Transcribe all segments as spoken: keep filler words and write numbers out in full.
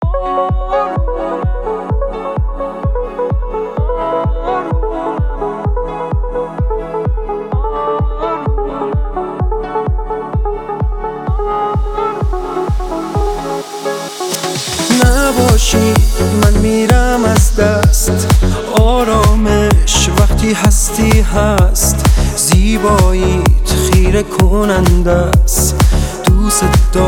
نباشی من میرم از دست، آرامش وقتی هستی هست، زیباییت خیره کننده است. دوست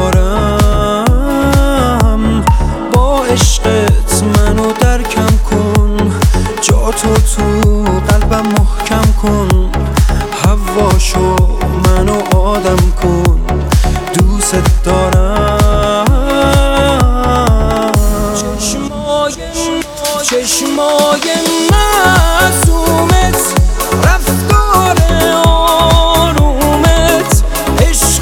دارم با عشقت منو درکم کن، جاتو تو قلبم محکم کن، هواشو منو آدم کن. دوست دارم چشمای معصومت، رفتار آرومت، عشق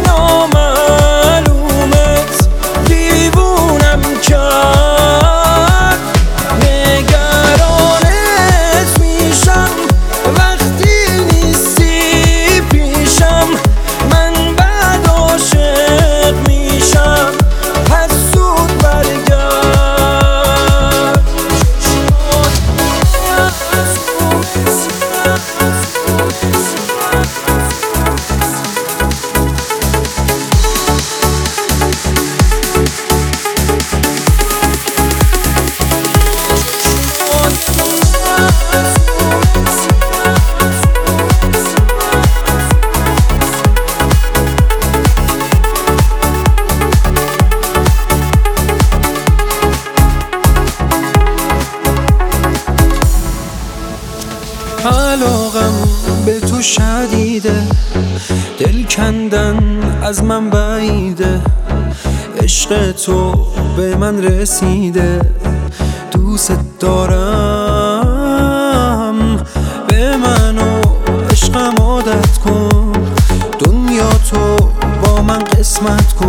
نامعلومت دیوونم کرد. نگرانت میشم وقتی نیستی پیشم، من بعد عاشق میشم، پس زود برگرد. علاقم به تو شدیده، دل کندن از من بعیده، عشق تو به من رسیده. دوست دارم به من و عشقم عادت کن، دنیا تو با من قسمت کن.